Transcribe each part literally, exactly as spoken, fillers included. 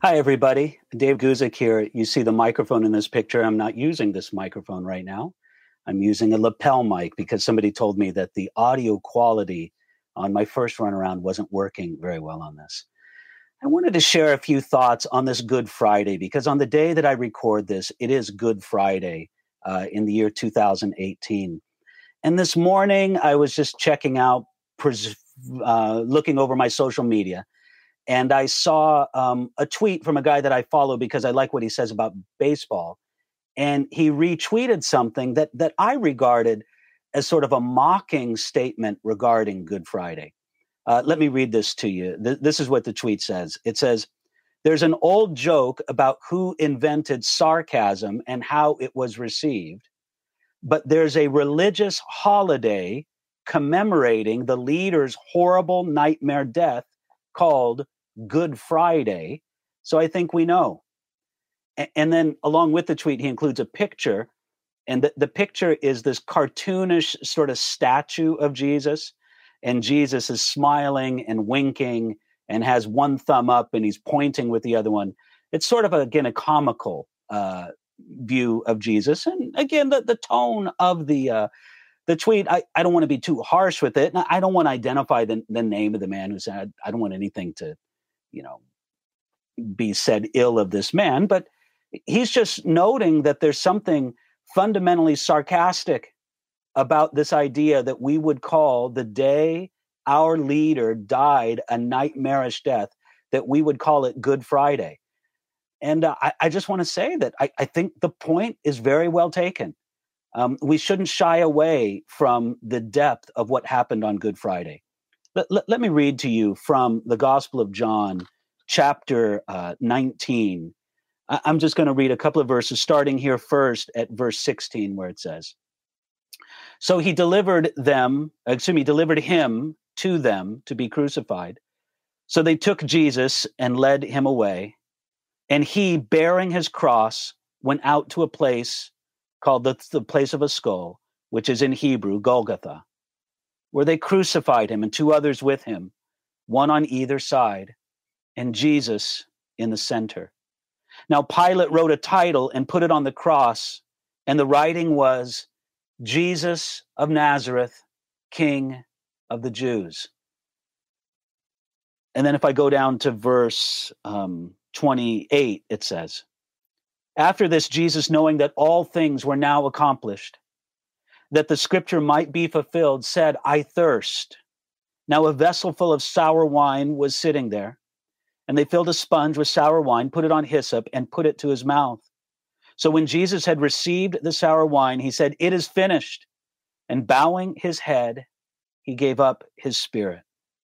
Hi, everybody. Dave Guzik here. You see the microphone in this picture. I'm not using this microphone right now. I'm using a lapel mic because somebody told me that the audio quality on my first run around wasn't working very well on this. I wanted to share a few thoughts on this Good Friday because on the day that I record this, it is Good Friday uh, in the year two thousand eighteen. And this morning, I was just checking out, pres- uh, looking over my social media, and I saw um, a tweet from a guy that I follow because I like what he says about baseball. And he retweeted something that that I regarded as sort of a mocking statement regarding Good Friday. Uh, let me read this to you. Th- this is what the tweet says. It says, "There's an old joke about who invented sarcasm and how it was received, but there's a religious holiday commemorating the leader's horrible nightmare death called Good Friday, so I think we know." A- And then along with the tweet, he includes a picture, and the, the picture is this cartoonish sort of statue of Jesus, and Jesus is smiling and winking and has one thumb up and he's pointing with the other one. It's sort of, a, again, a comical uh, view of Jesus. And again, the, the tone of the uh, the tweet, I, I don't want to be too harsh with it. And I don't want to identify the, the name of the man who said, I don't want anything to, you know, be said ill of this man, but he's just noting that there's something fundamentally sarcastic about this idea that we would call the day our leader died a nightmarish death, that we would call it Good Friday. And uh, I, I just want to say that I, I think the point is very well taken. Um, we shouldn't shy away from the depth of what happened on Good Friday. Let, let, let me read to you from the Gospel of John, chapter uh, nineteen. I, I'm just going to read a couple of verses, starting here first at verse sixteen, where it says, "So he delivered them, excuse me, delivered him to them to be crucified. So they took Jesus and led him away. And he, bearing his cross, went out to a place called the, the place of a skull, which is in Hebrew, Golgotha, where they crucified him and two others with him, one on either side, and Jesus in the center. Now Pilate wrote a title and put it on the cross, and the writing was, Jesus of Nazareth, King of the Jews." And then if I go down to verse um, twenty-eight, it says, "After this, Jesus, knowing that all things were now accomplished, that the scripture might be fulfilled, said, I thirst. Now a vessel full of sour wine was sitting there, and they filled a sponge with sour wine, put it on hyssop, and put it to his mouth. So when Jesus had received the sour wine, he said, it is finished. And bowing his head, he gave up his spirit."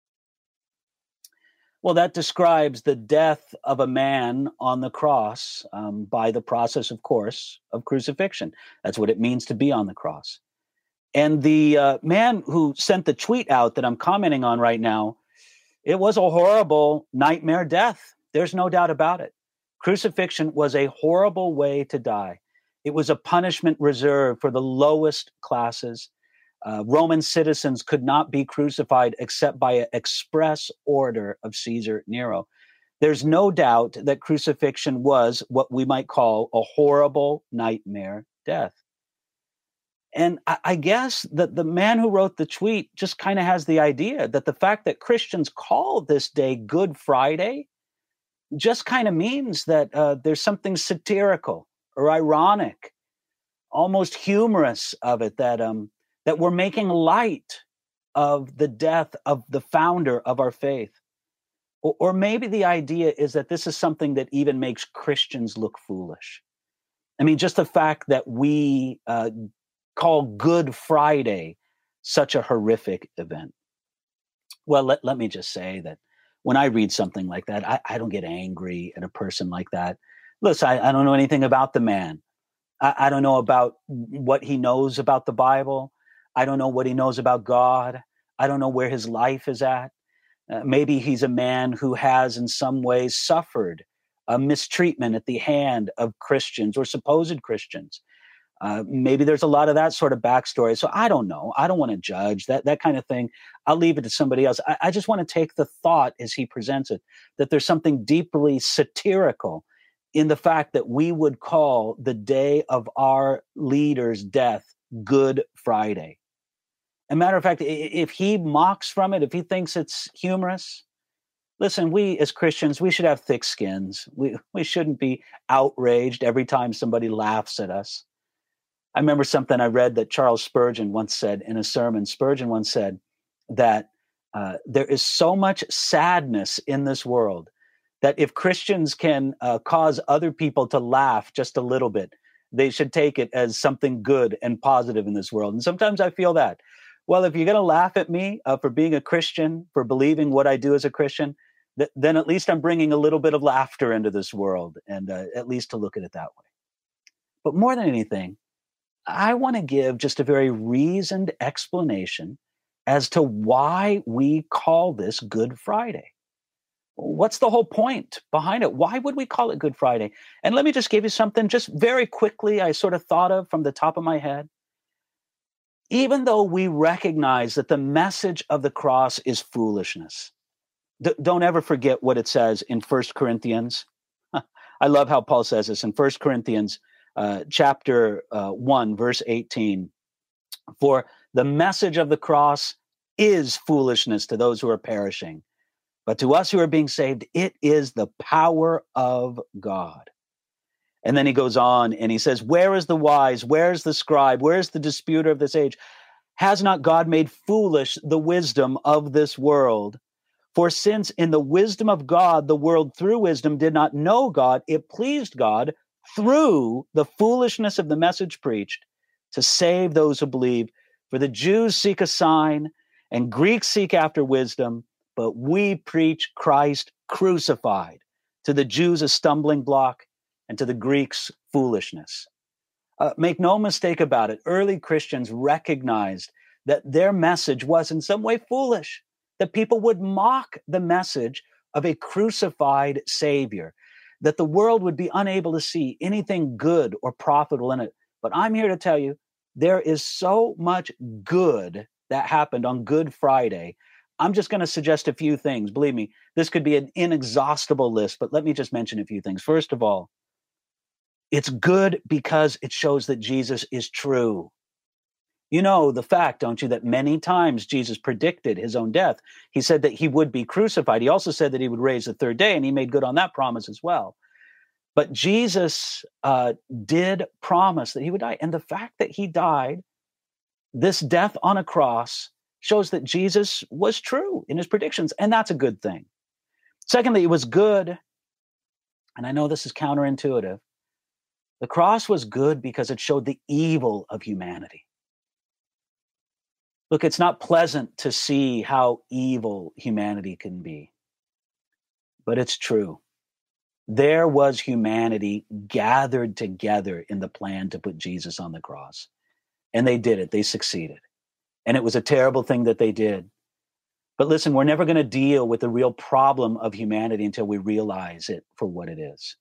Well, that describes the death of a man on the cross um, by the process, of course, of crucifixion. That's what it means to be on the cross. And the uh, man who sent the tweet out that I'm commenting on right now, it was a horrible nightmare death. There's no doubt about it. Crucifixion was a horrible way to die. It was a punishment reserved for the lowest classes. Uh, Roman citizens could not be crucified except by an express order of Caesar Nero. There's no doubt that crucifixion was what we might call a horrible nightmare death. And I, I guess that the man who wrote the tweet just kind of has the idea that the fact that Christians call this day Good Friday just kind of means that uh, there's something satirical or ironic, almost humorous of it, that um, that we're making light of the death of the founder of our faith. Or, or maybe the idea is that this is something that even makes Christians look foolish. I mean, just the fact that we uh, call Good Friday such a horrific event. Well, let, let me just say that when I read something like that, I, I don't get angry at a person like that. Listen, I, I don't know anything about the man. I, I don't know about what he knows about the Bible. I don't know what he knows about God. I don't know where his life is at. Uh, maybe he's a man who has in some ways suffered a mistreatment at the hand of Christians or supposed Christians. Uh, maybe there's a lot of that sort of backstory. So I don't know. I don't want to judge that that kind of thing. I'll leave it to somebody else. I, I just want to take the thought as he presents it, that there's something deeply satirical in the fact that we would call the day of our leader's death Good Friday. As a matter of fact, if he mocks from it, if he thinks it's humorous, listen, we as Christians, we should have thick skins. We we shouldn't be outraged every time somebody laughs at us. I remember something I read that Charles Spurgeon once said in a sermon. Spurgeon once said that uh, there is so much sadness in this world that if Christians can uh, cause other people to laugh just a little bit, they should take it as something good and positive in this world. And sometimes I feel that. Well, if you're going to laugh at me uh, for being a Christian, for believing what I do as a Christian, th- then at least I'm bringing a little bit of laughter into this world, and uh, at least to look at it that way. But more than anything, I want to give just a very reasoned explanation as to why we call this Good Friday. What's the whole point behind it? Why would we call it Good Friday? And let me just give you something just very quickly I sort of thought of from the top of my head. Even though we recognize that the message of the cross is foolishness, d- don't ever forget what it says in First Corinthians. I love how Paul says this in First Corinthians uh, chapter uh, one, verse eighteen. For the message of the cross is foolishness to those who are perishing, but to us who are being saved, it is the power of God. And then he goes on and he says, where is the wise? Where is the scribe? Where is the disputer of this age? Has not God made foolish the wisdom of this world? For since in the wisdom of God, the world through wisdom did not know God, it pleased God through the foolishness of the message preached to save those who believe. For the Jews seek a sign and Greeks seek after wisdom, but we preach Christ crucified, to the Jews a stumbling block, and to the Greeks, foolishness. Uh, make no mistake about it, early Christians recognized that their message was in some way foolish, that people would mock the message of a crucified Savior, that the world would be unable to see anything good or profitable in it. But I'm here to tell you, there is so much good that happened on Good Friday. I'm just going to suggest a few things. Believe me, this could be an inexhaustible list, but let me just mention a few things. First of all, it's good because it shows that Jesus is true. You know the fact, don't you, that many times Jesus predicted his own death. He said that he would be crucified. He also said that he would raise the third day, and he made good on that promise as well. But Jesus uh, did promise that he would die. And the fact that he died, this death on a cross, shows that Jesus was true in his predictions, and that's a good thing. Secondly, it was good, and I know this is counterintuitive, the cross was good because it showed the evil of humanity. Look, it's not pleasant to see how evil humanity can be, but it's true. There was humanity gathered together in the plan to put Jesus on the cross, and they did it. They succeeded, and it was a terrible thing that they did. But listen, we're never going to deal with the real problem of humanity until we realize it for what it is.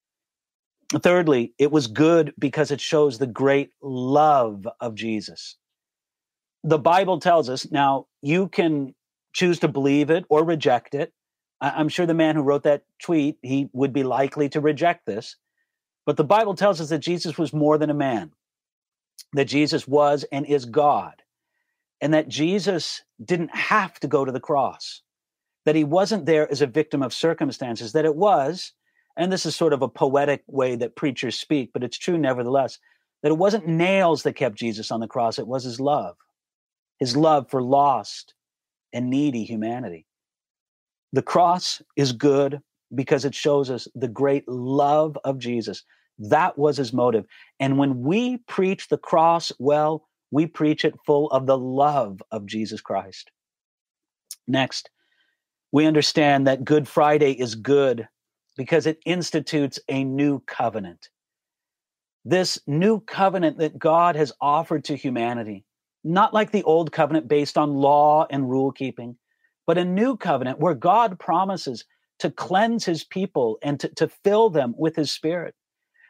Thirdly, it was good because it shows the great love of Jesus. The Bible tells us, now you can choose to believe it or reject it. I'm sure the man who wrote that tweet, he would be likely to reject this. But the Bible tells us that Jesus was more than a man, that Jesus was and is God, and that Jesus didn't have to go to the cross, that he wasn't there as a victim of circumstances, that it was, and this is sort of a poetic way that preachers speak, but it's true nevertheless, that it wasn't nails that kept Jesus on the cross, it was his love, his love for lost and needy humanity. The cross is good because it shows us the great love of Jesus. That was his motive. And when we preach the cross, well, we preach it full of the love of Jesus Christ. Next, we understand that Good Friday is good because it institutes a new covenant. This new covenant that God has offered to humanity, not like the old covenant based on law and rule keeping, but a new covenant where God promises to cleanse his people and to, to fill them with his Spirit.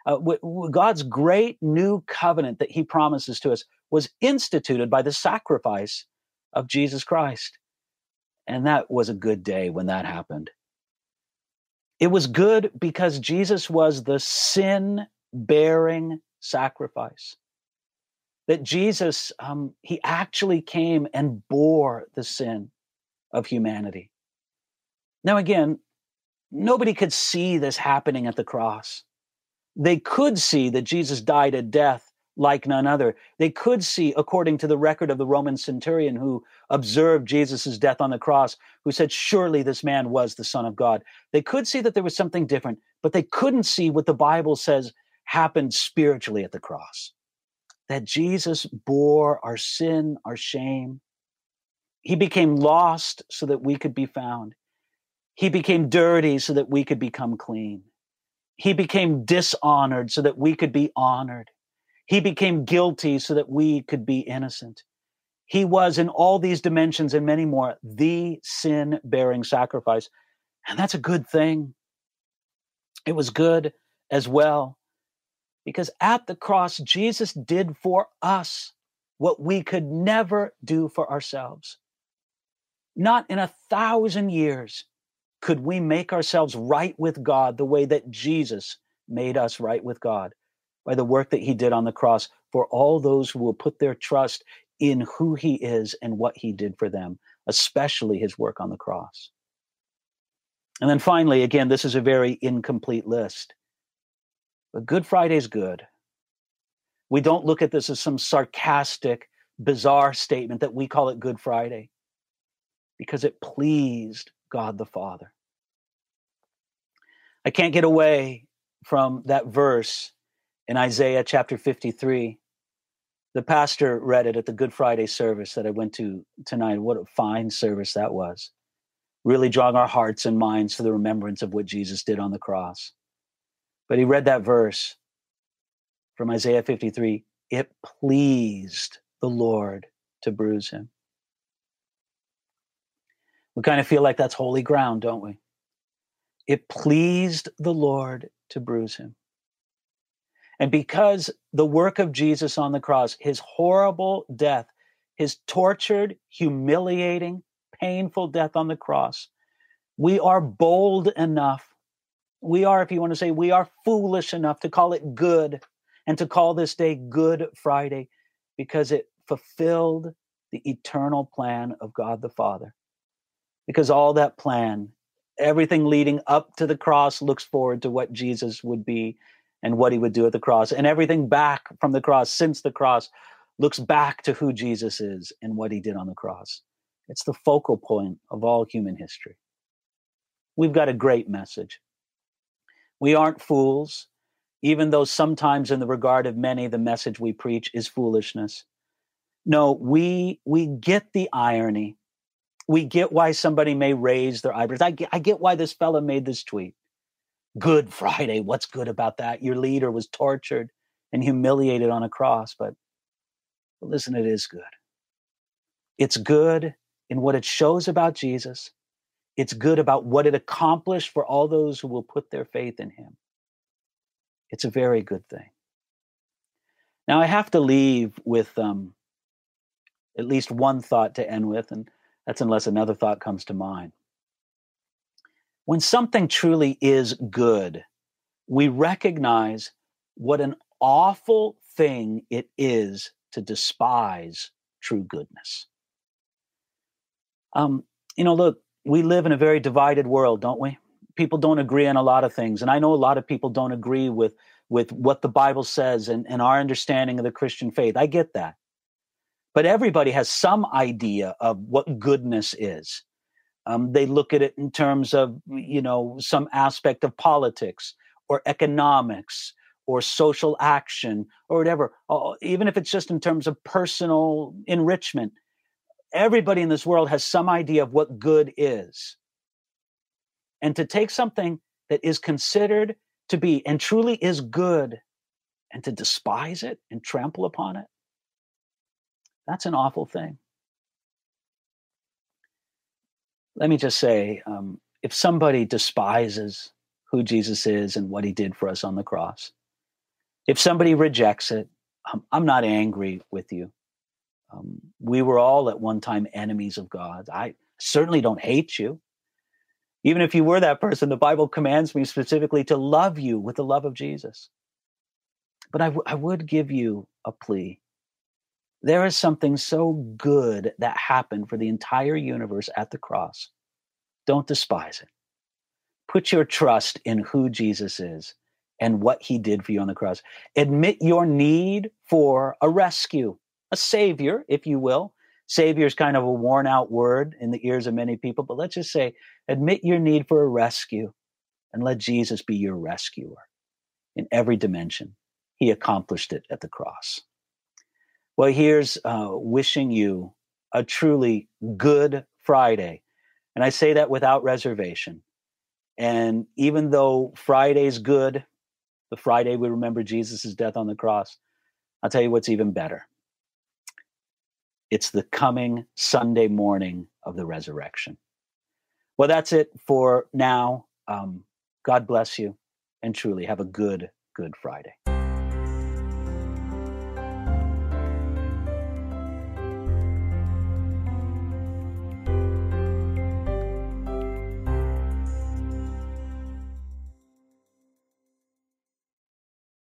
Uh, w- w- God's great new covenant that he promises to us was instituted by the sacrifice of Jesus Christ. And that was a good day when that happened. It was good because Jesus was the sin-bearing sacrifice. That Jesus, um, he actually came and bore the sin of humanity. Now again, nobody could see this happening at the cross. They could see that Jesus died a death like none other. They could see, according to the record of the Roman centurion who observed Jesus' death on the cross, who said, surely this man was the Son of God. They could see that there was something different, but they couldn't see what the Bible says happened spiritually at the cross. That Jesus bore our sin, our shame. He became lost so that we could be found. He became dirty so that we could become clean. He became dishonored so that we could be honored. He became guilty so that we could be innocent. He was, in all these dimensions and many more, the sin-bearing sacrifice. And that's a good thing. It was good as well, because at the cross, Jesus did for us what we could never do for ourselves. Not in a thousand years could we make ourselves right with God the way that Jesus made us right with God, by the work that he did on the cross for all those who will put their trust in who he is and what he did for them, especially his work on the cross. And then finally, again, this is a very incomplete list, but Good Friday is good. We don't look at this as some sarcastic, bizarre statement that we call it Good Friday, because it pleased God the Father. I can't get away from that verse in Isaiah chapter fifty-three. The pastor read it at the Good Friday service that I went to tonight. What a fine service that was. Really drawing our hearts and minds to the remembrance of what Jesus did on the cross. But he read that verse from Isaiah fifty-three. It pleased the Lord to bruise him. We kind of feel like that's holy ground, don't we? It pleased the Lord to bruise him. And because the work of Jesus on the cross, his horrible death, his tortured, humiliating, painful death on the cross, we are bold enough, we are, if you want to say, we are foolish enough to call it good and to call this day Good Friday, because it fulfilled the eternal plan of God the Father. Because all that plan, everything leading up to the cross looks forward to what Jesus would be and what he would do at the cross. And everything back from the cross, since the cross, looks back to who Jesus is and what he did on the cross. It's the focal point of all human history. We've got a great message. We aren't fools, even though sometimes in the regard of many, the message we preach is foolishness. No, we, we get the irony. We get why somebody may raise their eyebrows. I get, I get why this fella made this tweet. Good Friday, what's good about that? Your leader was tortured and humiliated on a cross, but, but listen, it is good. It's good in what it shows about Jesus. It's good about what it accomplished for all those who will put their faith in him. It's a very good thing. Now, I have to leave with um, at least one thought to end with, and that's unless another thought comes to mind. When something truly is good, we recognize what an awful thing it is to despise true goodness. Um, you know, look, we live in a very divided world, don't we? People don't agree on a lot of things. And I know a lot of people don't agree with, with what the Bible says and, and our understanding of the Christian faith. I get that. But everybody has some idea of what goodness is. Um, they look at it in terms of, you know, some aspect of politics or economics or social action or whatever, uh, even if it's just in terms of personal enrichment. Everybody in this world has some idea of what good is. And to take something that is considered to be and truly is good and to despise it and trample upon it, that's an awful thing. Let me just say, um, if somebody despises who Jesus is and what he did for us on the cross, If somebody rejects it, um, I'm not angry with you. Um, we were all at one time enemies of God. I certainly don't hate you. Even if you were that person, the Bible commands me specifically to love you with the love of Jesus. But I, w- I would give you a plea. There is something so good that happened for the entire universe at the cross. Don't despise it. Put your trust in who Jesus is and what he did for you on the cross. Admit your need for a rescue, a savior, if you will. Savior is kind of a worn out word in the ears of many people, but let's just say, admit your need for a rescue and let Jesus be your rescuer in every dimension. He accomplished it at the cross. Well, here's uh, wishing you a truly good Friday. And I say that without reservation. And even though Friday's good, the Friday we remember Jesus' death on the cross, I'll tell you what's even better. It's the coming Sunday morning of the resurrection. Well, that's it for now. Um, God bless you, and truly have a good, good Friday.